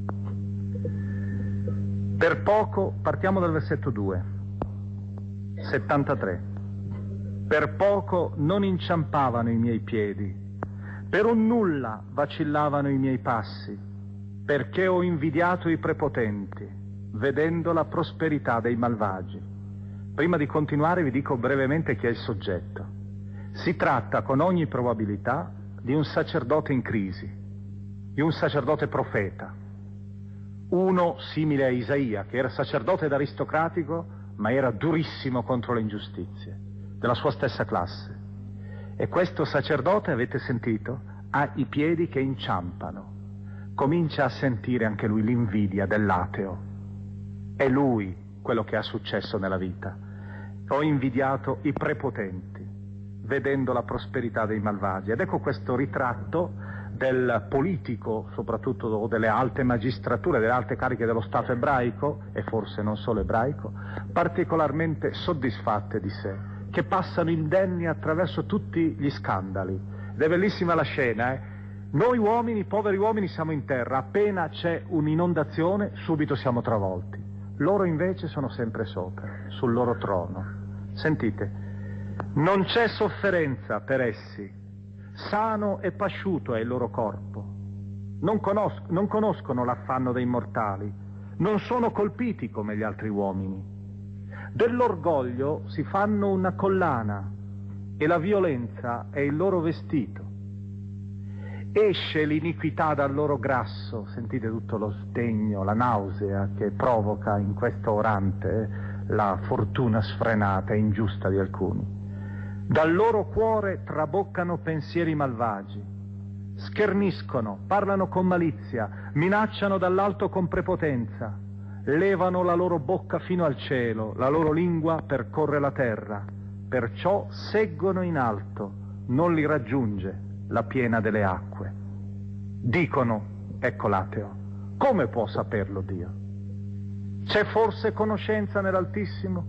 Per poco, partiamo dal versetto due, settantatré. Per poco non inciampavano i miei piedi, per un nulla vacillavano i miei passi, perché ho invidiato i prepotenti, vedendo la prosperità dei malvagi. Prima di continuare vi dico brevemente chi è il soggetto. Si tratta con ogni probabilità di un sacerdote in crisi, di un sacerdote profeta, uno simile a Isaia, che era sacerdote ed aristocratico, ma era durissimo contro le ingiustizie, della sua stessa classe. E questo sacerdote, avete sentito, ha i piedi che inciampano. Comincia a sentire anche lui l'invidia dell'ateo. È lui quello che ha successo nella vita. Ho invidiato i prepotenti, vedendo la prosperità dei malvagi. Ed ecco questo ritratto del politico, soprattutto o delle alte magistrature, delle alte cariche dello Stato ebraico, e forse non solo ebraico, particolarmente soddisfatte di sé, che passano indenni attraverso tutti gli scandali. Ed è bellissima la scena, eh? Noi uomini, poveri uomini, siamo in terra, appena c'è un'inondazione subito siamo travolti. Loro invece sono sempre sopra, sul loro trono. Sentite, non c'è sofferenza per essi, sano e pasciuto è il loro corpo. Non, conos- non conoscono l'affanno dei mortali, non sono colpiti come gli altri uomini. Dell'orgoglio si fanno una collana e la violenza è il loro vestito. esce l'iniquità dal loro grasso, sentite tutto lo sdegno, la nausea che provoca in questo orante la fortuna sfrenata e ingiusta di alcuni. Dal loro cuore traboccano pensieri malvagi, scherniscono, parlano con malizia, minacciano dall'alto con prepotenza, levano la loro bocca fino al cielo, la loro lingua percorre la terra, perciò seggono in alto, non li raggiunge la piena delle acque. Dicono, ecco l'ateo, come può saperlo Dio? C'è forse conoscenza nell'Altissimo?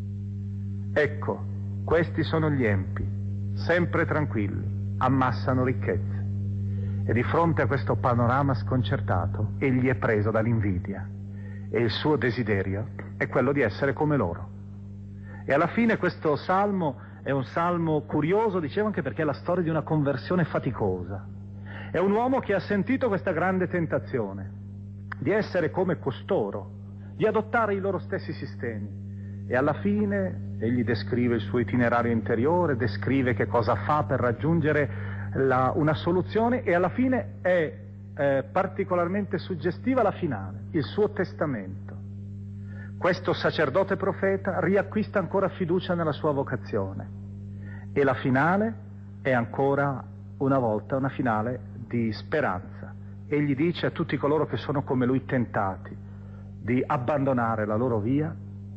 Ecco, questi sono gli empi, sempre tranquilli, ammassano ricchezze. E di fronte a questo panorama sconcertato, egli è preso dall'invidia e il suo desiderio è quello di essere come loro. E alla fine questo salmo è un salmo curioso, dicevo, anche perché è la storia di una conversione faticosa. È un uomo che ha sentito questa grande tentazione di essere come costoro, di adottare i loro stessi sistemi. E alla fine egli descrive il suo itinerario interiore, descrive che cosa fa per raggiungere la, una soluzione, e alla fine è eh, particolarmente suggestiva la finale, il suo testamento. Questo sacerdote profeta riacquista ancora fiducia nella sua vocazione, e la finale è ancora una volta una finale di speranza. Egli dice a tutti coloro che sono come lui tentati di abbandonare la loro via,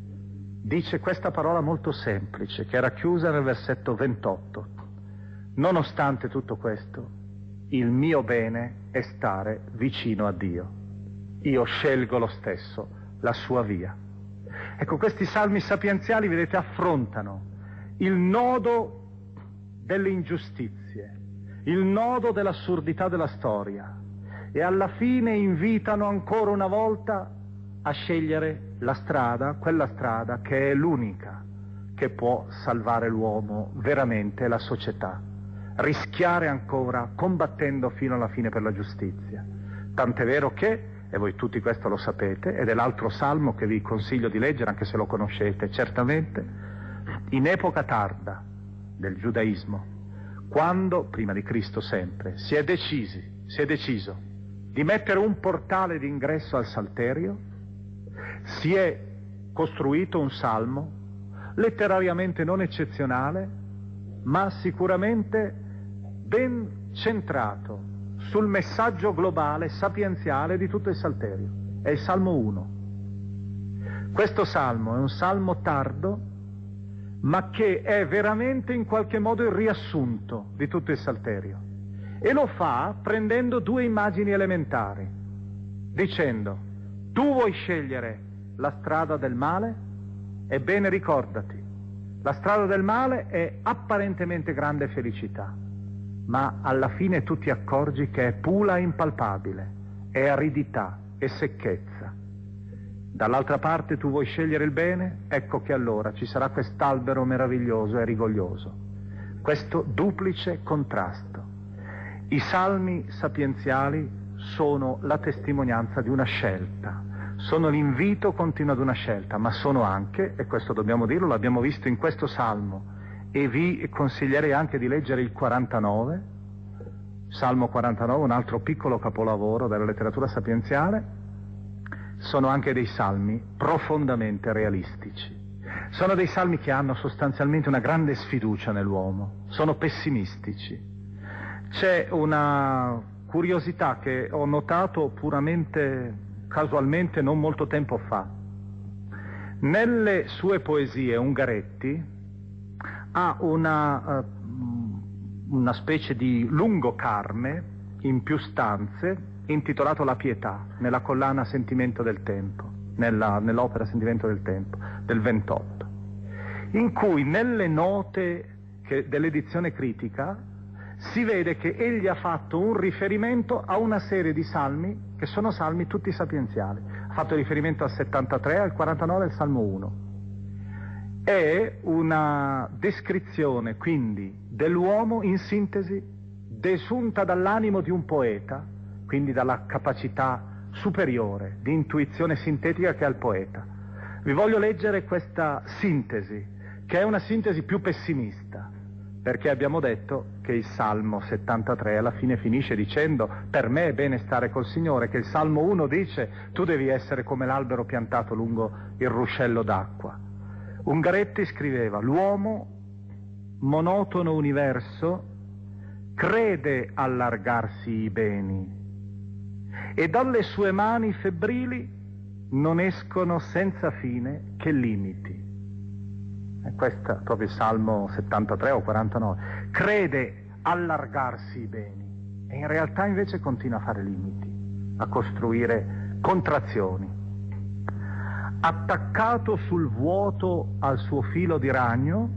dice questa parola molto semplice che è racchiusa nel versetto ventotto: nonostante tutto questo, il mio bene è stare vicino a Dio, io scelgo lo stesso la sua via. Ecco, questi salmi sapienziali, vedete, affrontano il nodo delle ingiustizie, il nodo dell'assurdità della storia, e alla fine invitano ancora una volta a scegliere la strada, quella strada che è l'unica che può salvare l'uomo veramente e la società, rischiare ancora combattendo fino alla fine per la giustizia. Tant'è vero che, e voi tutti questo lo sapete, ed è l'altro salmo che vi consiglio di leggere, anche se lo conoscete certamente, in epoca tarda del giudaismo, quando, prima di Cristo sempre, si è decisi, si è deciso di mettere un portale d'ingresso al Salterio, si è costruito un salmo letterariamente non eccezionale, ma sicuramente ben centrato sul messaggio globale, sapienziale di tutto il Salterio. È il Salmo uno. Questo salmo è un salmo tardo, ma che è veramente in qualche modo il riassunto di tutto il Salterio. E lo fa prendendo due immagini elementari, dicendo: tu vuoi scegliere la strada del male? Ebbene ricordati, la strada del male è apparentemente grande felicità, ma alla fine tu ti accorgi che è pula e impalpabile, è aridità e secchezza. Dall'altra parte tu vuoi scegliere il bene? Ecco che allora ci sarà quest'albero meraviglioso e rigoglioso, questo duplice contrasto. I salmi sapienziali sono la testimonianza di una scelta, sono l'invito continuo ad una scelta, ma sono anche, e questo dobbiamo dirlo, l'abbiamo visto in questo salmo, e vi consiglierei anche di leggere il quarantanove, Salmo quarantanove, un altro piccolo capolavoro della letteratura sapienziale. Sono anche dei salmi profondamente realistici. Sono dei salmi che hanno sostanzialmente una grande sfiducia nell'uomo, sono pessimistici. C'è una curiosità che ho notato puramente casualmente non molto tempo fa. Nelle sue poesie Ungaretti ha una, uh, una specie di lungo carme in più stanze intitolato La Pietà, nella collana Sentimento del Tempo, nella, nell'opera Sentimento del Tempo del ventotto, in cui nelle note che, dell'edizione critica si vede che egli ha fatto un riferimento a una serie di salmi che sono salmi tutti sapienziali. Ha fatto riferimento al settantatré, al quarantanove e al Salmo uno. È una descrizione quindi dell'uomo in sintesi, desunta dall'animo di un poeta, quindi dalla capacità superiore di intuizione sintetica che ha il poeta. Vi voglio leggere questa sintesi, che è una sintesi più pessimista, perché abbiamo detto che il Salmo settantatré alla fine finisce dicendo: per me è bene stare col Signore, che il Salmo uno dice: tu devi essere come l'albero piantato lungo il ruscello d'acqua. Ungaretti scriveva: l'uomo, monotono universo, crede allargarsi i beni e dalle sue mani febbrili non escono senza fine che limiti. E questo è proprio il Salmo settantatré o quarantanove. Crede allargarsi i beni e in realtà invece continua a fare limiti, a costruire contrazioni. Attaccato sul vuoto al suo filo di ragno,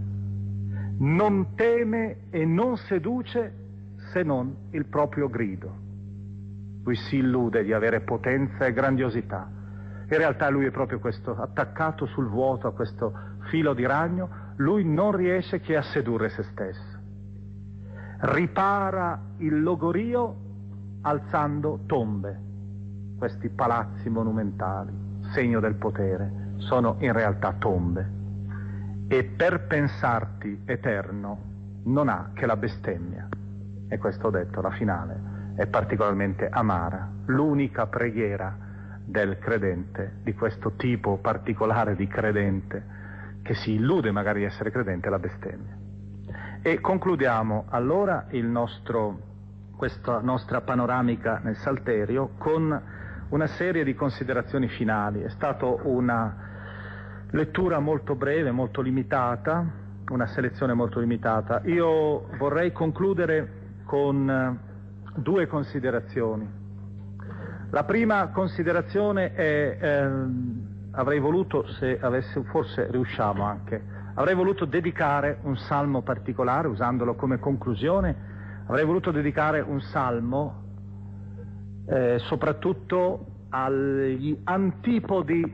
non teme e non seduce se non il proprio grido. Lui si illude di avere potenza e grandiosità. In realtà lui è proprio questo, attaccato sul vuoto a questo filo di ragno, lui non riesce che a sedurre se stesso. Ripara il logorio alzando tombe. Questi palazzi monumentali, segno del potere, sono in realtà tombe. E per pensarti eterno non ha che la bestemmia. E questo ho detto, la finale è particolarmente amara, l'unica preghiera del credente, di questo tipo particolare di credente che si illude magari di essere credente, è la bestemmia. E concludiamo allora il nostro, questa nostra panoramica nel Salterio con una serie di considerazioni finali. È stata una lettura molto breve, molto limitata, una selezione molto limitata. Io vorrei concludere con due considerazioni. La prima considerazione è, ehm, avrei voluto, se avesse, forse riusciamo anche, avrei voluto dedicare un salmo particolare, usandolo come conclusione, avrei voluto dedicare un salmo eh, soprattutto agli antipodi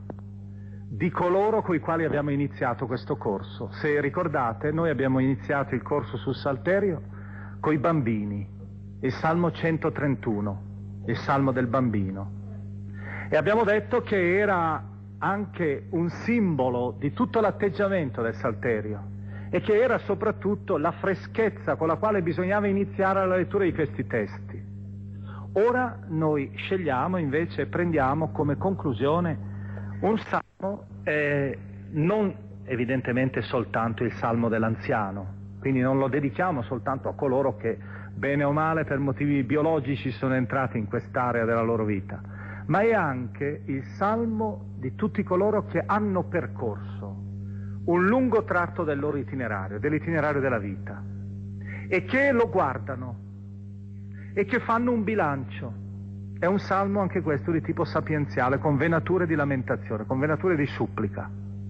di coloro con i quali abbiamo iniziato questo corso. Se ricordate, noi abbiamo iniziato il corso sul Salterio coi bambini, il Salmo centotrentuno, il Salmo del bambino, e abbiamo detto che era anche un simbolo di tutto l'atteggiamento del Salterio e che era soprattutto la freschezza con la quale bisognava iniziare la lettura di questi testi. Ora noi scegliamo invece, prendiamo come conclusione un salmo, eh, non evidentemente soltanto il Salmo dell'anziano, quindi non lo dedichiamo soltanto a coloro che bene o male per motivi biologici sono entrati in quest'area della loro vita, ma è anche il salmo di tutti coloro che hanno percorso un lungo tratto del loro itinerario, dell'itinerario della vita, e che lo guardano e che fanno un bilancio. È un salmo anche questo di tipo sapienziale, con venature di lamentazione, con venature di supplica.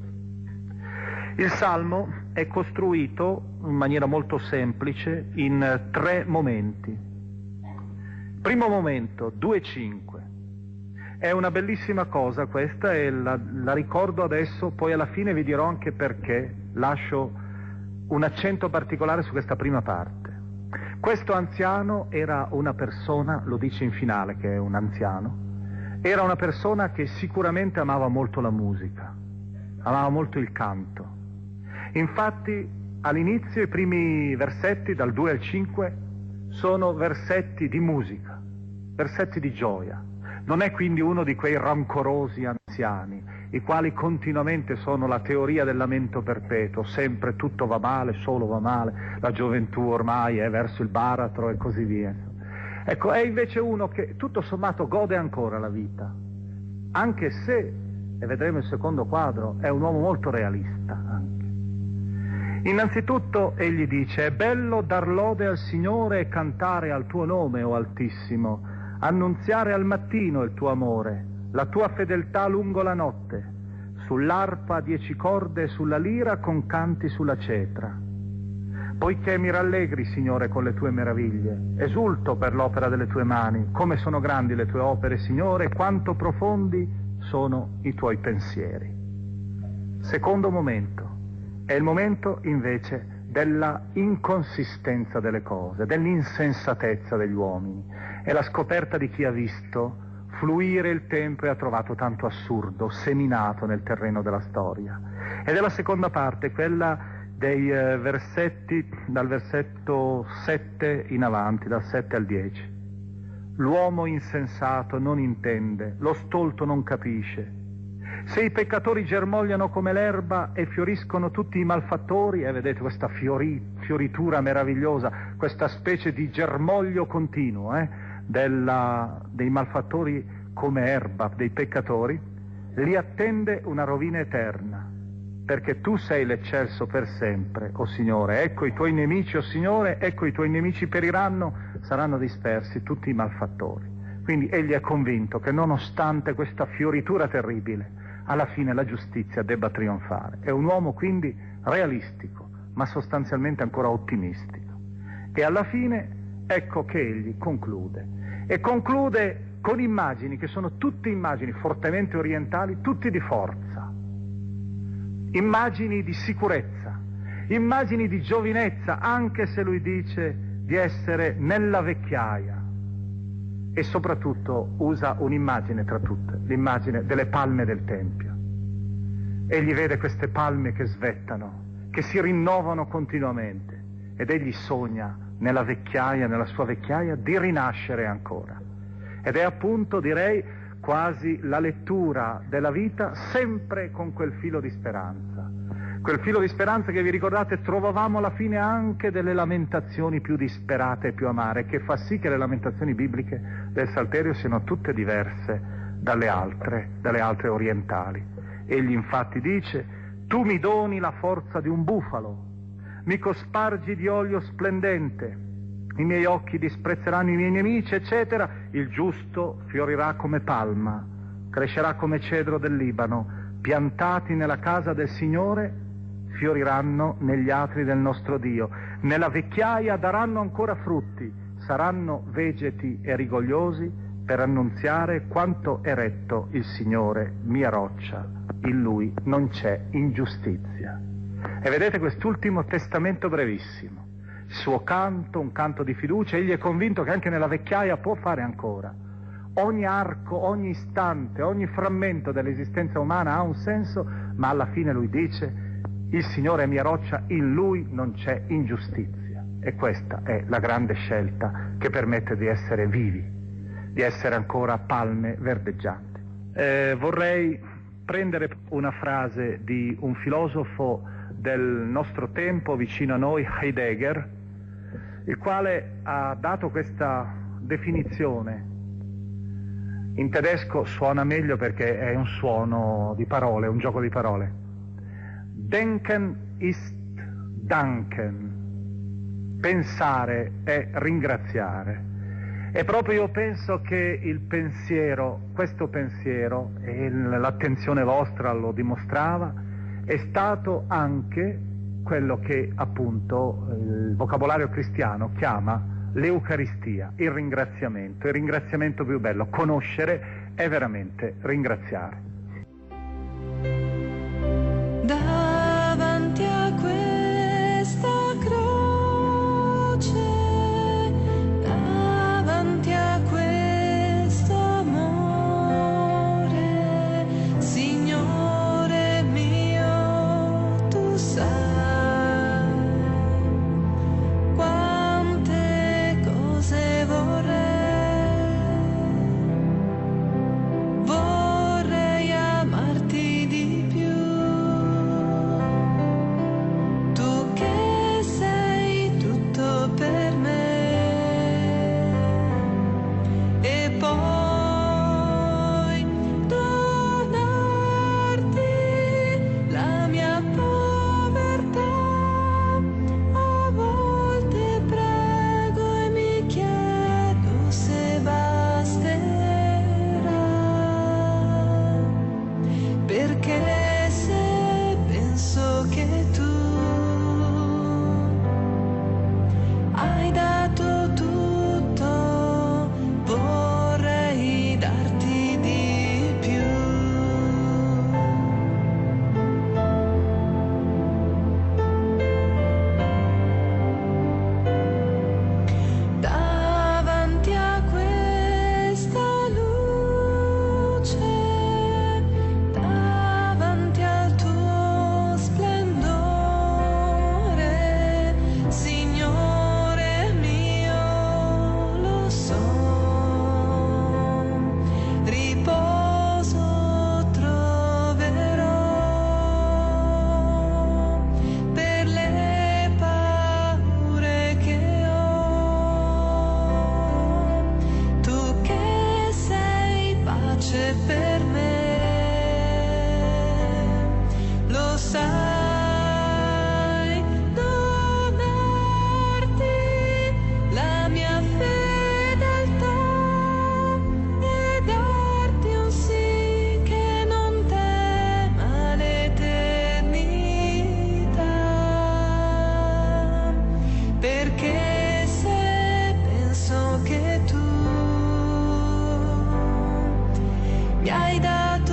Il salmo è costruito in maniera molto semplice in tre momenti. Primo momento, due cinque. È una bellissima cosa questa e la, la ricordo adesso, poi alla fine vi dirò anche perché lascio un accento particolare su questa prima parte. Questo anziano era una persona, lo dice in finale che è un anziano, era una persona che sicuramente amava molto la musica, amava molto il canto. Infatti all'inizio i primi versetti, dal due al cinque, sono versetti di musica, versetti di gioia. Non è quindi uno di quei rancorosi anziani, i quali continuamente sono la teoria del lamento perpetuo, sempre tutto va male, solo va male, la gioventù ormai è verso il baratro e così via. Ecco, è invece uno che tutto sommato gode ancora la vita, anche se, e vedremo il secondo quadro, è un uomo molto realista anche. Innanzitutto egli dice: è bello dar lode al Signore e cantare al tuo nome, o Altissimo, annunziare al mattino il tuo amore, la tua fedeltà lungo la notte, sull'arpa a dieci corde e sulla lira con canti sulla cetra. Poiché mi rallegri, Signore, con le tue meraviglie, esulto per l'opera delle tue mani, come sono grandi le tue opere, Signore, quanto profondi sono i tuoi pensieri. Secondo momento, è il momento invece della inconsistenza delle cose, dell'insensatezza degli uomini. È la scoperta di chi ha visto fluire il tempo e ha trovato tanto assurdo seminato nel terreno della storia. Ed è la seconda parte, quella dei eh, versetti, dal versetto sette in avanti, dal sette al dieci. L'uomo insensato non intende, lo stolto non capisce. Se i peccatori germogliano come l'erba e fioriscono tutti i malfattori, e vedete questa fiori, fioritura meravigliosa, questa specie di germoglio continuo eh, della, dei malfattori come erba, dei peccatori, li attende una rovina eterna, perché tu sei l'eccelso per sempre, o Signore. Ecco i tuoi nemici, o Signore, ecco i tuoi nemici periranno, saranno dispersi tutti i malfattori. Quindi egli è convinto che nonostante questa fioritura terribile, alla fine la giustizia debba trionfare. È un uomo quindi realistico, ma sostanzialmente ancora ottimistico. E alla fine ecco che egli conclude. E conclude con immagini che sono tutte immagini fortemente orientali, tutti di forza. Immagini di sicurezza, immagini di giovinezza, anche se lui dice di essere nella vecchiaia. E soprattutto usa un'immagine tra tutte, l'immagine delle palme del Tempio. Egli vede queste palme che svettano, che si rinnovano continuamente, ed egli sogna nella vecchiaia, nella sua vecchiaia, di rinascere ancora. Ed è appunto, direi, quasi la lettura della vita sempre con quel filo di speranza. Quel filo di speranza che, vi ricordate, trovavamo alla fine anche delle lamentazioni più disperate e più amare, che fa sì che le lamentazioni bibliche del Salterio siano tutte diverse dalle altre, dalle altre orientali. Egli infatti dice: tu mi doni la forza di un bufalo, mi cospargi di olio splendente, i miei occhi disprezzeranno i miei nemici, eccetera. Il giusto fiorirà come palma, crescerà come cedro del Libano, piantati nella casa del Signore, fioriranno negli atri del nostro Dio. Nella vecchiaia daranno ancora frutti, saranno vegeti e rigogliosi per annunziare quanto è retto il Signore, mia roccia, in Lui non c'è ingiustizia. E vedete quest'ultimo testamento brevissimo, il suo canto, un canto di fiducia. Egli è convinto che anche nella vecchiaia può fare ancora. Ogni arco, ogni istante, ogni frammento dell'esistenza umana ha un senso, ma alla fine lui dice: il Signore è mia roccia, in Lui non c'è ingiustizia. E questa è la grande scelta che permette di essere vivi, di essere ancora palme verdeggianti. Eh, vorrei prendere una frase di un filosofo del nostro tempo, vicino a noi, Heidegger, il quale ha dato questa definizione. In tedesco suona meglio perché è un suono di parole, un gioco di parole. Denken ist danken. Pensare è ringraziare. E proprio io penso che il pensiero, questo pensiero, e l'attenzione vostra lo dimostrava, è stato anche quello che appunto il vocabolario cristiano chiama l'Eucaristia, il ringraziamento, il ringraziamento più bello. Conoscere è veramente ringraziare. Davanti a questa croce, davanti a questo amore, Signore mio, tu sai quante cose vorrei, vorrei amarti di più. Davanti al tuo splendore perché se penso che tu mi hai dato.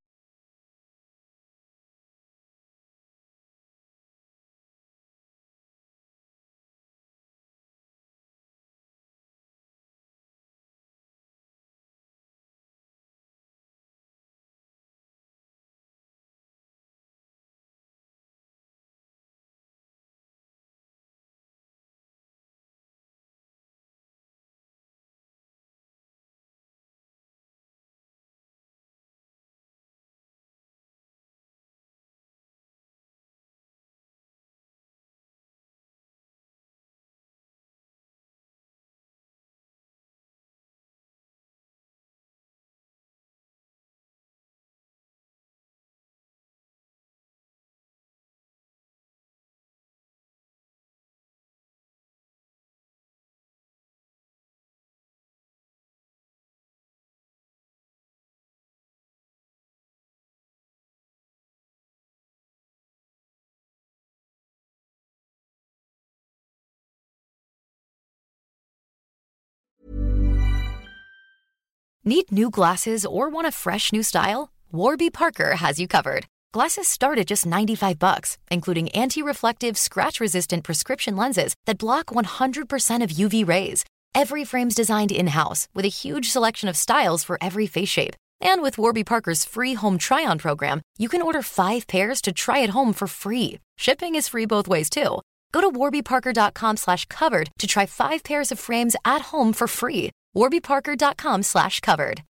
Need new glasses or want a fresh new style? Warby Parker has you covered. Glasses start at just ninety-five bucks, including anti-reflective, scratch-resistant prescription lenses that block one hundred percent of U V rays. Every frame's designed in-house with a huge selection of styles for every face shape. And with Warby Parker's free home try-on program, you can order five pairs to try at home for free. Shipping is free both ways, too. Go to warbyparker.com slash covered to try five pairs of frames at home for free. warbyparker.com slash covered.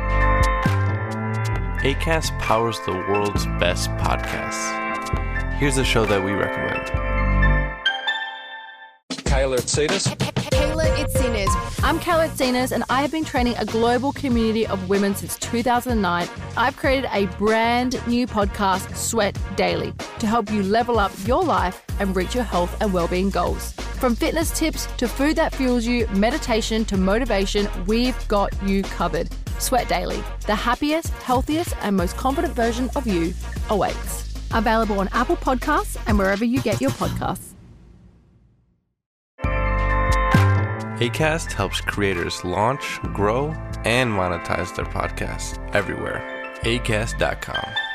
Acast powers the world's best podcasts. Here's a show that we recommend. Kayla Itsinas. Kayla Itsinas. I'm Kayla Itsinas, and I have been training a global community of women since two thousand nine. I've created a brand new podcast, Sweat Daily, to help you level up your life and reach your health and well-being goals. From fitness tips to food that fuels you, meditation to motivation, we've got you covered. Sweat Daily, the happiest, healthiest, and most confident version of you awaits. Available on Apple Podcasts and wherever you get your podcasts. Acast helps creators launch, grow, and monetize their podcasts everywhere. acast dot com.